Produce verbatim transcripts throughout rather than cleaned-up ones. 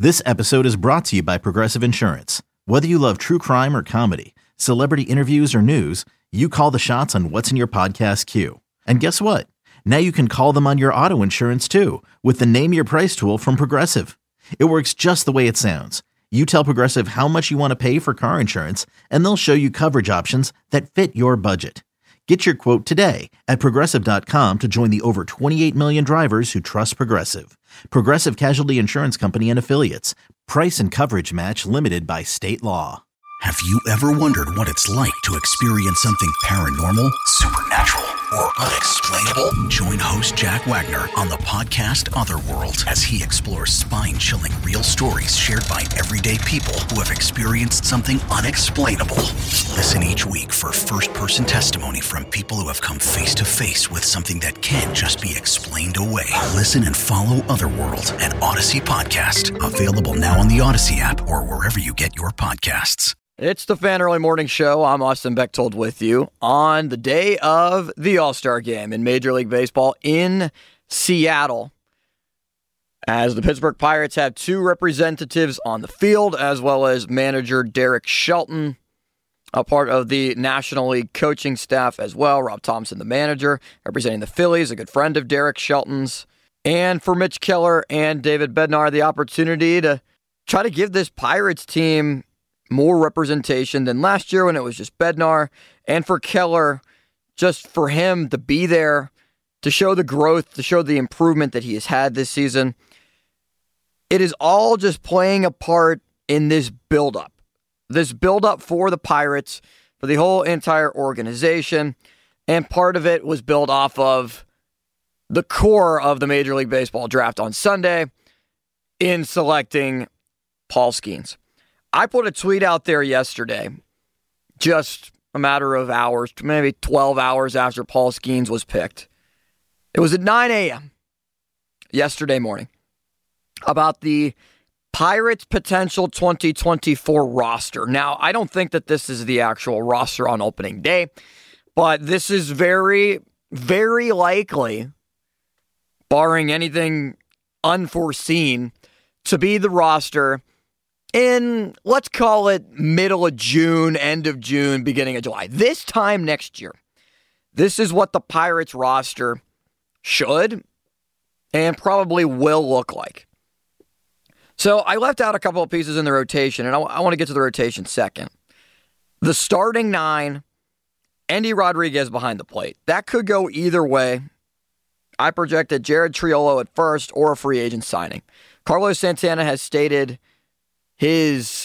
This episode is brought to you by Progressive Insurance. Whether you love true crime or comedy, celebrity interviews or news, you call the shots on what's in your podcast queue. And guess what? Now you can call them on your auto insurance too with the Name Your Price tool from Progressive. It works just the way it sounds. You tell Progressive how much you want to pay for car insurance, and they'll show you coverage options that fit your budget. Get your quote today at Progressive dot com to join the over twenty-eight million drivers who trust Progressive. Progressive Casualty Insurance Company and Affiliates. Price and coverage match limited by state law. Have you ever wondered what it's like to experience something paranormal, supernatural, or unexplainable? Join host Jack Wagner on the podcast Otherworld as he explores spine-chilling real stories shared by everyday people who have experienced something unexplainable. Listen each week for first-person testimony from people who have come face-to-face with something that can't just be explained away. Listen and follow Otherworld, an Odyssey podcast, available now on the Odyssey app or wherever you get your podcasts. It's the Fan Early Morning Show. I'm Austin Bechtold with you on the day of the All-Star Game in Major League Baseball in Seattle, as the Pittsburgh Pirates have two representatives on the field, as well as manager Derek Shelton, a part of the National League coaching staff as well. Rob Thompson, the manager, representing the Phillies, a good friend of Derek Shelton's. And for Mitch Keller and David Bednar, the opportunity to try to give this Pirates team more representation than last year when it was just Bednar, and for Keller, just for him to be there, to show the growth, to show the improvement that he has had this season. It is all just playing a part in this buildup. This buildup for the Pirates, for the whole entire organization, and part of it was built off of the core of the Major League Baseball draft on Sunday in selecting Paul Skenes. I put a tweet out there yesterday, just a matter of hours, maybe twelve hours after Paul Skenes was picked. It was at nine a.m. yesterday morning, about the Pirates' potential twenty twenty-four roster. Now, I don't think that this is the actual roster on opening day, but this is very, very likely, barring anything unforeseen, to be the roster in, let's call it, middle of June, end of June, beginning of July. This time next year, this is what the Pirates roster should and probably will look like. So I left out a couple of pieces in the rotation, and I, w- I want to get to the rotation second. The starting nine, Endy Rodriguez behind the plate. That could go either way. I projected Jared Triolo at first or a free agent signing. Carlos Santana has stated his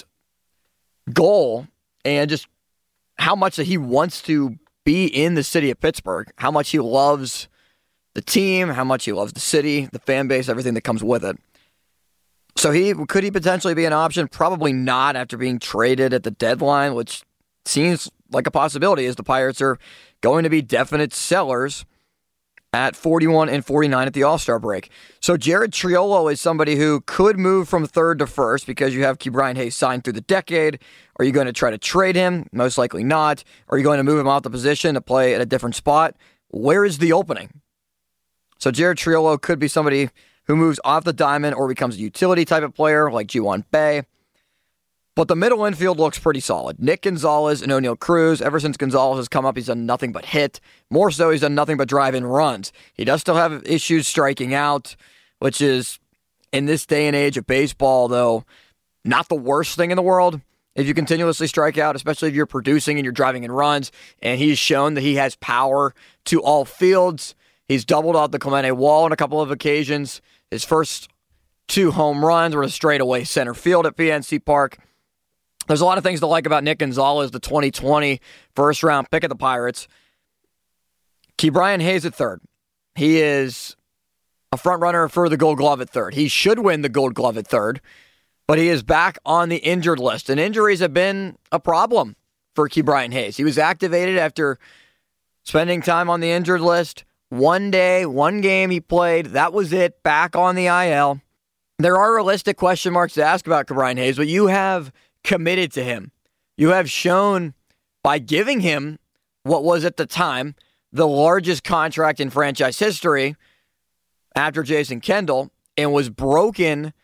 goal and just how much that he wants to be in the city of Pittsburgh, how much he loves the team, how much he loves the city, the fan base, everything that comes with it. So he could he potentially be an option? Probably not after being traded at the deadline, which seems like a possibility as the Pirates are going to be definite sellers at forty-one and forty-nine at the All-Star break. So Jared Triolo is somebody who could move from third to first because you have Ke'Bryan Hayes signed through the decade. Are you going to try to trade him? Most likely not. Are you going to move him out the position to play at a different spot? Where is the opening? So Jared Triolo could be somebody who moves off the diamond or becomes a utility type of player like Ji-Hwan Bae. But the middle infield looks pretty solid. Nick Gonzalez and O'Neal Cruz. Ever since Gonzalez has come up, he's done nothing but hit. More so, he's done nothing but drive in runs. He does still have issues striking out, which is, in this day and age of baseball, though, not the worst thing in the world. If you continuously strike out, especially if you're producing and you're driving in runs, and he's shown that he has power to all fields. He's doubled out the Clemente wall on a couple of occasions. His first two home runs were to straightaway center field at P N C Park. There's a lot of things to like about Nick Gonzalez, the twenty twenty first-round pick of the Pirates. Ke'Bryan Hayes at third. He is a front-runner for the Gold Glove at third. He should win the Gold Glove at third, but he is back on the injured list, and injuries have been a problem for Ke'Bryan Hayes. He was activated after spending time on the injured list. One day, one game he played. That was it. Back on the I L. There are realistic question marks to ask about Ke'Bryan Hayes, but you have committed to him. You have shown by giving him what was at the time the largest contract in franchise history after Jason Kendall and was broken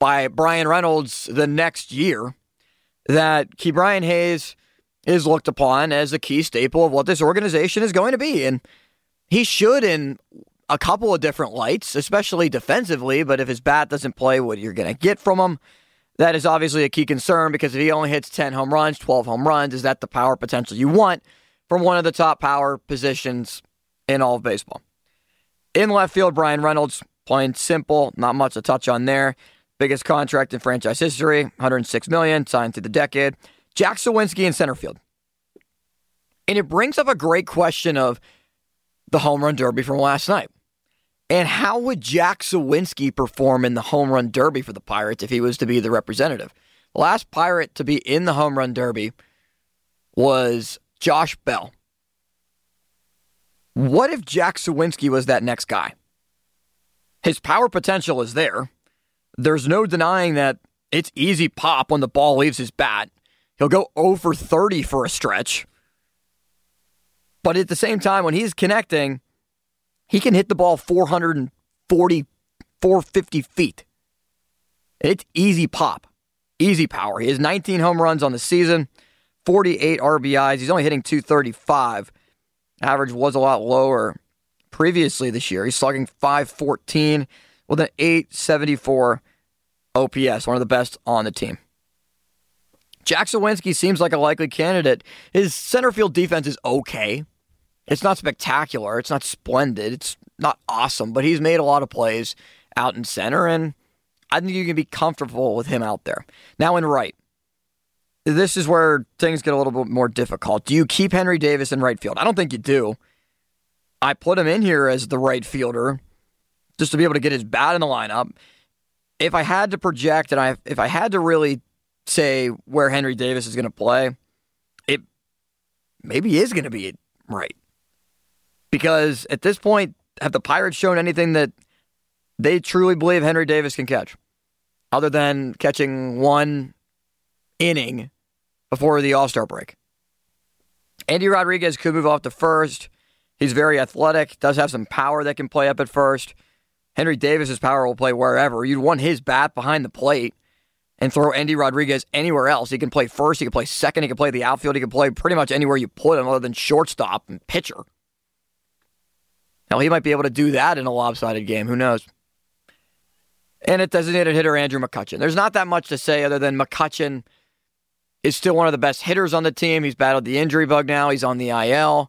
by Brian Reynolds the next year that Ke'Bryan Hayes is looked upon as a key staple of what this organization is going to be. And he should in a couple of different lights, especially defensively, but if his bat doesn't play what you're going to get from him, that is obviously a key concern, because if he only hits ten home runs, twelve home runs, is that the power potential you want from one of the top power positions in all of baseball? In left field, Brian Reynolds, plain simple, not much to touch on there. Biggest contract in franchise history, one hundred six million dollars, signed through the decade. Jack Suwinski in center field. And it brings up a great question of the home run derby from last night. And how would Jack Suwinski perform in the home run derby for the Pirates if he was to be the representative? The last Pirate to be in the home run derby was Josh Bell. What if Jack Suwinski was that next guy? His power potential is there. There's no denying that it's easy pop when the ball leaves his bat. He'll go oh for thirty for a stretch. But at the same time, when he's connecting, he can hit the ball four forty, four fifty feet. It's easy pop. Easy power. He has nineteen home runs on the season, forty-eight R B Is. He's only hitting two thirty-five. Average was a lot lower previously this year. He's slugging five fourteen with an eight seventy-four O P S, one of the best on the team. Jack Suwinski seems like a likely candidate. His center field defense is okay. It's not spectacular. It's not splendid. It's not awesome, but he's made a lot of plays out in center, and I think you can be comfortable with him out there. Now in right, this is where things get a little bit more difficult. Do you keep Henry Davis in right field? I don't think you do. I put him in here as the right fielder just to be able to get his bat in the lineup. If I had to project and I if I had to really say where Henry Davis is going to play, it maybe is going to be right. Because at this point, have the Pirates shown anything that they truly believe Henry Davis can catch? Other than catching one inning before the All-Star break. Andy Rodriguez could move off to first. He's very athletic, does have some power that can play up at first. Henry Davis's power will play wherever. You'd want his bat behind the plate and throw Andy Rodriguez anywhere else. He can play first, he can play second, he can play the outfield, he can play pretty much anywhere you put him other than shortstop and pitcher. Now, he might be able to do that in a lopsided game. Who knows? And at designated hitter, Andrew McCutchen. There's not that much to say other than McCutchen is still one of the best hitters on the team. He's battled the injury bug now. He's on the I L.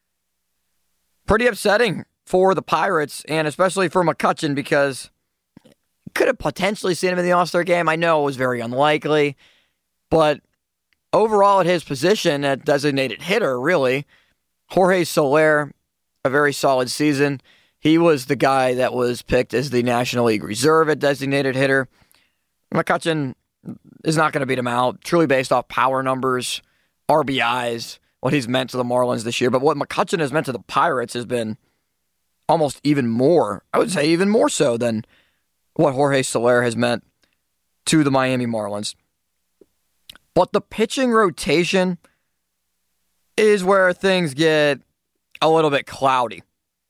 Pretty upsetting for the Pirates, and especially for McCutchen, because could have potentially seen him in the All-Star game. I know it was very unlikely, but overall at his position at designated hitter, really, Jorge Soler, a very solid season. He was the guy that was picked as the National League reserve at designated hitter. McCutchen is not going to beat him out, truly based off power numbers, R B Is, what he's meant to the Marlins this year. But what McCutchen has meant to the Pirates has been almost even more, I would say even more so than what Jorge Soler has meant to the Miami Marlins. But the pitching rotation is where things get a little bit cloudy.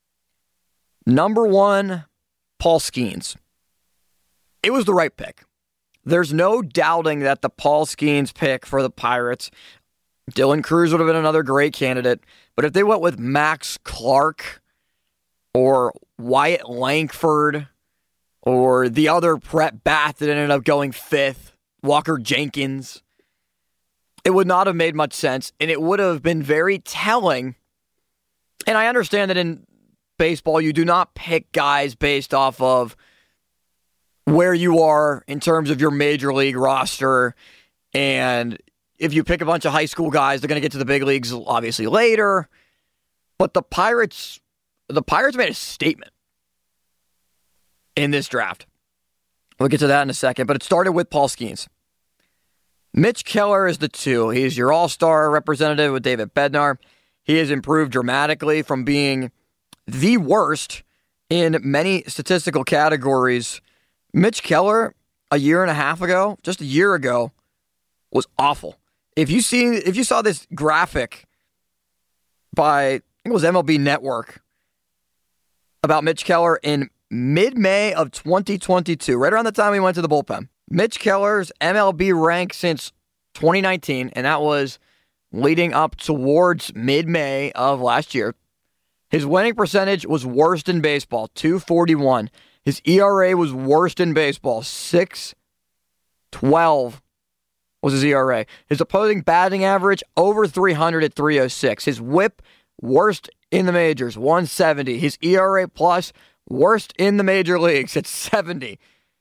Number one, Paul Skeens. It was the right pick. There's no doubting that the Paul Skeens pick for the Pirates, Dylan Cruz would have been another great candidate, but if they went with Max Clark or Wyatt Langford or the other Brett Bath that ended up going fifth, Walker Jenkins, it would not have made much sense, and it would have been very telling. And I understand that in baseball, you do not pick guys based off of where you are in terms of your major league roster. And if you pick a bunch of high school guys, they're going to get to the big leagues obviously later. But the Pirates, the Pirates made a statement in this draft. We'll get to that in a second, but it started with Paul Skeens. Mitch Keller is the two. He's your all-star representative with David Bednar. He has improved dramatically from being the worst in many statistical categories. Mitch Keller, a year and a half ago, just a year ago, was awful. If you see, if you saw this graphic by, I think it was M L B Network, about Mitch Keller in mid-May of twenty twenty-two, right around the time we went to the bullpen, Mitch Keller's M L B rank since twenty nineteen, and that was leading up towards mid-May of last year. His winning percentage was worst in baseball, two forty-one. His E R A was worst in baseball, six twelve was his E R A. His opposing batting average, over three hundred at three oh six. His whip, worst in the majors, one seventy. His E R A plus, worst in the major leagues at seventy.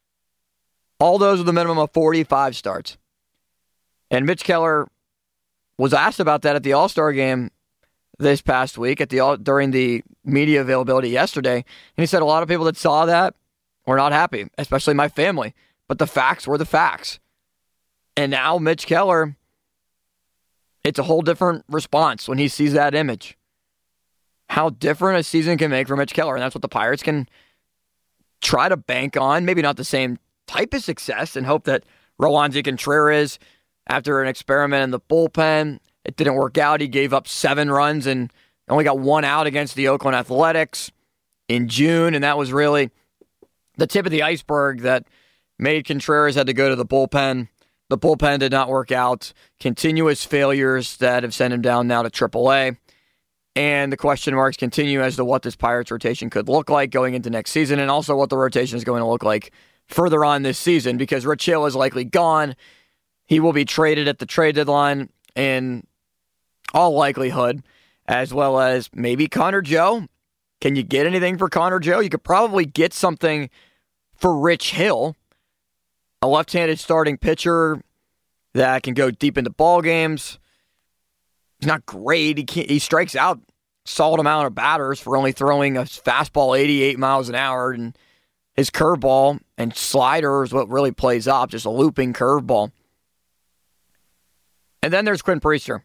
All those with a minimum of forty-five starts. And Mitch Keller was asked about that at the All-Star game this past week at the during the media availability yesterday. And he said a lot of people that saw that were not happy, especially my family. But the facts were the facts. And now Mitch Keller, it's a whole different response when he sees that image. How different a season can make for Mitch Keller. And that's what the Pirates can try to bank on. Maybe not the same type of success, and hope that Roansy Contreras, after an experiment in the bullpen, it didn't work out. He gave up seven runs and only got one out against the Oakland Athletics in June, and that was really the tip of the iceberg that made Contreras had to go to the bullpen. The bullpen did not work out. Continuous failures that have sent him down now to triple A. And the question marks continue as to what this Pirates rotation could look like going into next season, and also what the rotation is going to look like further on this season, because Rich Hill is likely gone. He will be traded at the trade deadline in all likelihood, as well as maybe Connor Joe. Can you get anything for Connor Joe? You could probably get something for Rich Hill, a left-handed starting pitcher that can go deep into ball games. He's not great. He can't, he strikes out a solid amount of batters for only throwing a fastball eighty-eight miles an hour, and his curveball and slider is what really plays up, just a looping curveball. And then there's Quinn Priester.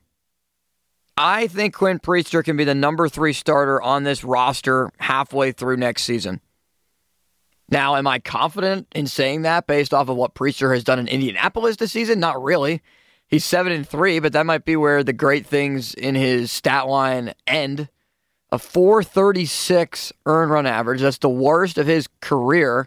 I think Quinn Priester can be the number three starter on this roster halfway through next season. Now, am I confident in saying that based off of what Priester has done in Indianapolis this season? Not really. He's seven and three, but that might be where the great things in his stat line end. A four thirty-six earned run average. That's the worst of his career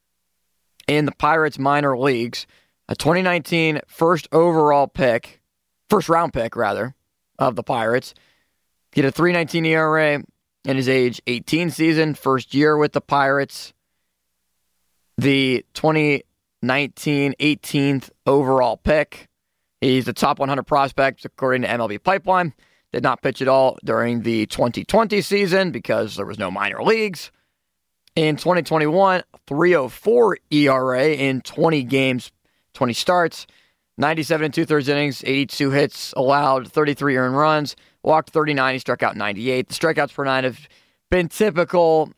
in the Pirates minor leagues. A twenty nineteen first overall pick, first round pick rather, of the Pirates. He had a three nineteen E R A in his age eighteen season, first year with the Pirates. The twenty nineteen eighteenth overall pick. He's the top one hundred prospect according to M L B Pipeline. Did not pitch at all during the twenty twenty season because there was no minor leagues. In twenty twenty-one, three oh four E R A in twenty games, twenty starts, ninety-seven and two-thirds innings, eighty-two hits allowed, thirty-three earned runs, walked thirty-nine, he struck out ninety-eight. The strikeouts per nine have been typical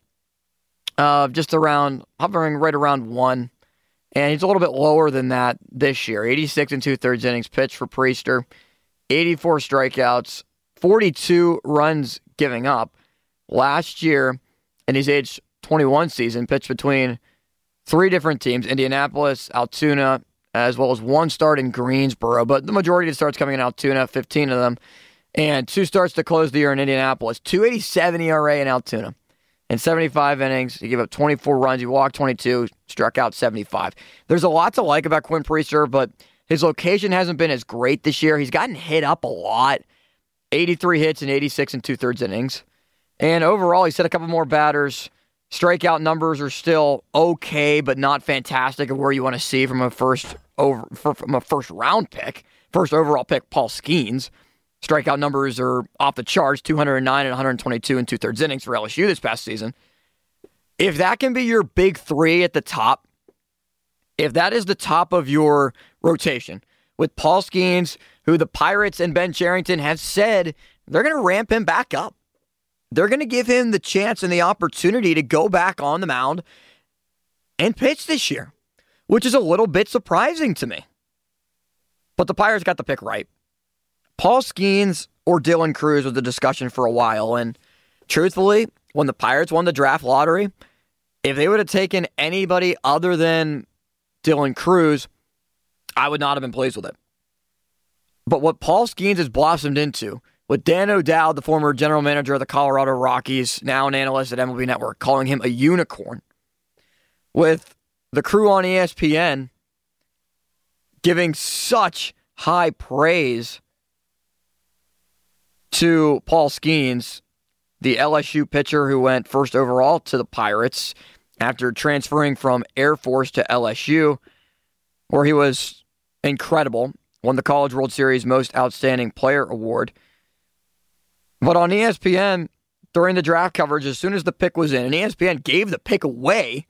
of just around, hovering right around one. And he's a little bit lower than that this year. eighty-six and two-thirds innings pitched for Priester, eighty-four strikeouts, forty-two runs giving up. Last year, in his age twenty-one season, pitched between three different teams, Indianapolis, Altoona, as well as one start in Greensboro. But the majority of the starts coming in Altoona, fifteen of them, and two starts to close the year in Indianapolis. two eighty-seven E R A in Altoona. In seventy-five innings, he gave up twenty-four runs. He walked twenty-two, struck out seventy-five. There's a lot to like about Quinn Priester, but his location hasn't been as great this year. He's gotten hit up a lot. eighty-three hits in eighty-six and two-thirds innings. And overall, he's hit a couple more batters. Strikeout numbers are still okay, but not fantastic of where you want to see from a first over from a first round pick, first overall pick, Paul Skeens. Strikeout numbers are off the charts, two oh nine and one twenty-two and two-thirds innings for L S U this past season. If that can be your big three at the top, if that is the top of your rotation, with Paul Skeens, who the Pirates and Ben Cherington have said they're going to ramp him back up. They're going to give him the chance and the opportunity to go back on the mound and pitch this year, which is a little bit surprising to me. But the Pirates got the pick right. Paul Skeens or Dylan Crews was the discussion for a while, and truthfully, when the Pirates won the draft lottery, if they would have taken anybody other than Dylan Crews, I would not have been pleased with it. But what Paul Skeens has blossomed into, with Dan O'Dowd, the former general manager of the Colorado Rockies, now an analyst at M L B Network, calling him a unicorn, with the crew on E S P N giving such high praise to Paul Skeens, the L S U pitcher who went first overall to the Pirates after transferring from Air Force to L S U, where he was incredible, won the College World Series Most Outstanding Player Award. But on E S P N, during the draft coverage, as soon as the pick was in, and E S P N gave the pick away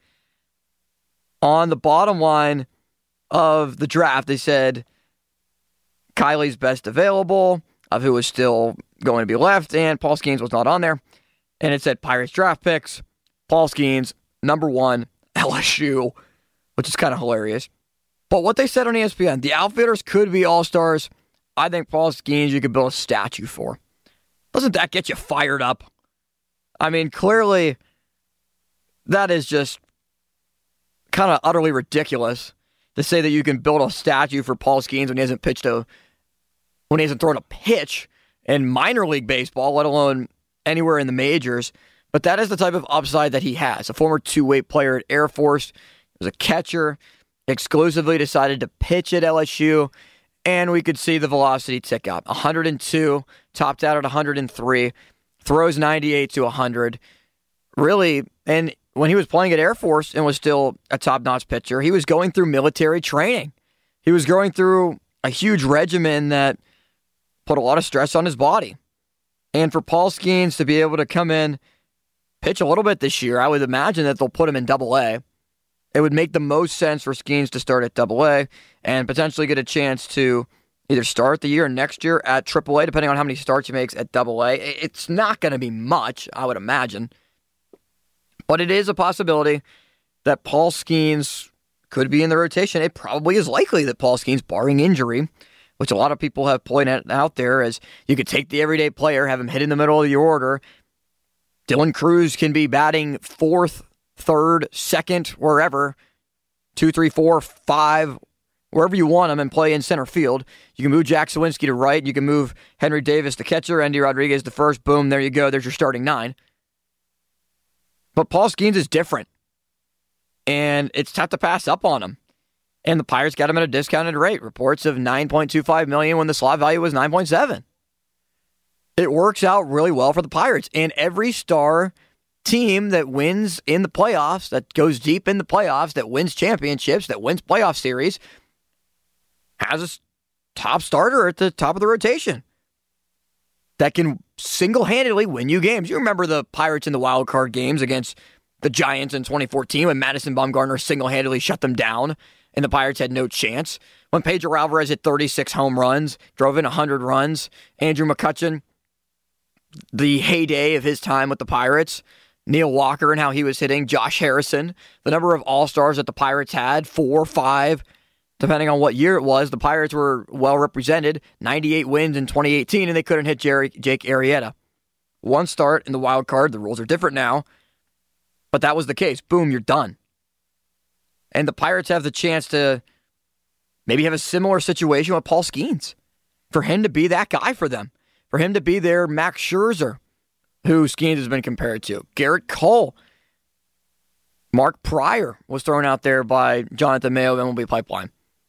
on the bottom line of the draft, they said Kiley's best available of who was still going to be left, and Paul Skeens was not on there. And it said Pirates draft picks, Paul Skeens, number one, L S U, which is kind of hilarious. But what they said on E S P N, the outfielders could be all-stars. I think Paul Skeens you could build a statue for. Doesn't that get you fired up? I mean, clearly, that is just kind of utterly ridiculous to say that you can build a statue for Paul Skeens when he hasn't pitched a, when he hasn't thrown a pitch in minor league baseball, let alone anywhere in the majors. But that is the type of upside that he has. A former two-way player at Air Force, was a catcher, exclusively decided to pitch at L S U, and we could see the velocity tick up. one hundred two, topped out at one hundred three, throws ninety-eight to one hundred. Really, and when he was playing at Air Force and was still a top-notch pitcher, he was going through military training. He was going through a huge regimen that put a lot of stress on his body. And for Paul Skeens to be able to come in, pitch a little bit this year, I would imagine that they'll put him in Double A. It would make the most sense for Skeens to start at Double A and potentially get a chance to either start the year next year at Triple A, depending on how many starts he makes at Double A. It's not going to be much, I would imagine. But it is a possibility that Paul Skeens could be in the rotation. It probably is likely that Paul Skeens, barring injury, which a lot of people have pointed out there, as you could take the everyday player, have him hit in the middle of the order. Dylan Cruz can be batting fourth, third, second, wherever, two, three, four, five, wherever you want him, and play in center field. You can move Jack Sawinski to right. You can move Henry Davis to catcher, Andy Rodriguez to first. Boom, there you go. There's your starting nine. But Paul Skeens is different, and it's tough to pass up on him. And the Pirates got him at a discounted rate. Reports of nine point two five million dollars when the slot value was nine point seven. It works out really well for the Pirates. And every star team that wins in the playoffs, that goes deep in the playoffs, that wins championships, that wins playoff series, has a top starter at the top of the rotation that can single-handedly win you games. You remember the Pirates in the wild card games against the Giants in twenty fourteen when Madison Bumgarner single-handedly shut them down and the Pirates had no chance. When Pedro Alvarez hit thirty-six home runs, drove in one hundred runs, Andrew McCutchen, the heyday of his time with the Pirates, Neil Walker and how he was hitting, Josh Harrison, the number of all-stars that the Pirates had, four, five, depending on what year it was. The Pirates were well represented, ninety-eight wins in twenty eighteen, and they couldn't hit Jerry, Jake Arrieta. One start in the wild card. The rules are different now, but that was the case. Boom, you're done. And the Pirates have the chance to maybe have a similar situation with Paul Skeens, for him to be that guy for them, for him to be their Max Scherzer, who Skeens has been compared to. Garrett Cole. Mark Pryor was thrown out there by Jonathan Mayo of M L B Pipeline.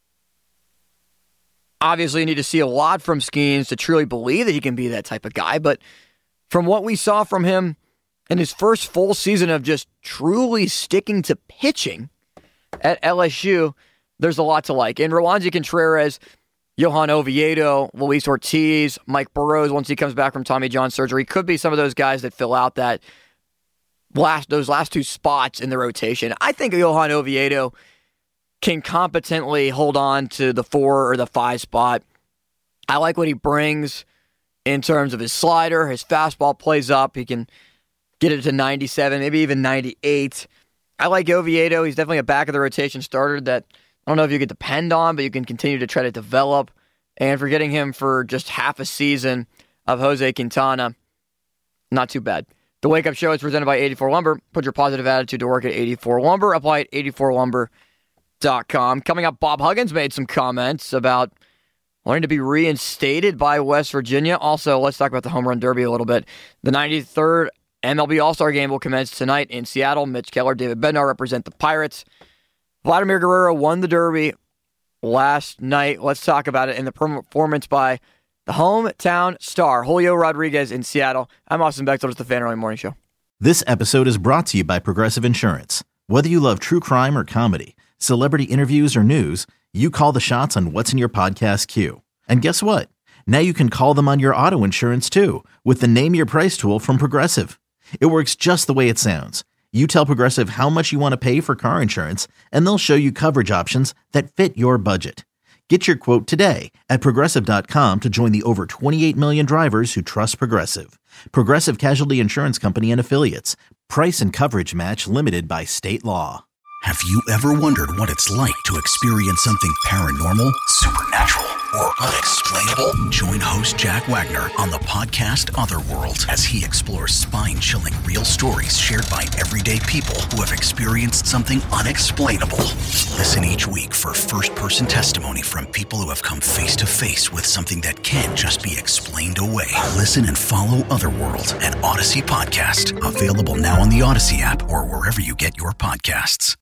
Obviously, you need to see a lot from Skeens to truly believe that he can be that type of guy, but from what we saw from him in his first full season of just truly sticking to pitching at L S U, there's a lot to like. And Roansy Contreras, Johan Oviedo, Luis Ortiz, Mike Burrows, once he comes back from Tommy John surgery, could be some of those guys that fill out that last those last two spots in the rotation. I think Johan Oviedo can competently hold on to the four or the five spot. I like what he brings in terms of his slider. His fastball plays up. He can get it to ninety-seven, maybe even ninety-eight. I like Oviedo. He's definitely a back of the rotation starter that I don't know if you could depend on, but you can continue to try to develop. And for getting him for just half a season of Jose Quintana, not too bad. The Wake Up Show is presented by eighty-four Lumber. Put your positive attitude to work at eighty-four Lumber. Apply at eighty-four lumber dot com. Coming up, Bob Huggins made some comments about wanting to be reinstated by West Virginia. Also, let's talk about the Home Run Derby a little bit. The ninety-third M L B All-Star Game will commence tonight in Seattle. Mitch Keller, David Bednar represent the Pirates. Vladimir Guerrero won the Derby last night. Let's talk about it in the performance by the hometown star, Julio Rodriguez in Seattle. I'm Austin Bechtold. It's the Fan Early Morning Show. This episode is brought to you by Progressive Insurance. Whether you love true crime or comedy, celebrity interviews or news, you call the shots on what's in your podcast queue. And guess what? Now you can call them on your auto insurance too with the Name Your Price tool from Progressive. It works just the way it sounds. You tell Progressive how much you want to pay for car insurance, and they'll show you coverage options that fit your budget. Get your quote today at Progressive dot com to join the over twenty-eight million drivers who trust Progressive. Progressive Casualty Insurance Company and Affiliates. Price and coverage match limited by state law. Have you ever wondered what it's like to experience something paranormal, supernatural, or unexplainable? Join host Jack Wagner on the podcast Otherworld as he explores spine-chilling real stories shared by everyday people who have experienced something unexplainable. Listen each week for first-person testimony from people who have come face-to-face with something that can't just be explained away. Listen and follow Otherworld, an Odyssey podcast. Available now on the Odyssey app or wherever you get your podcasts.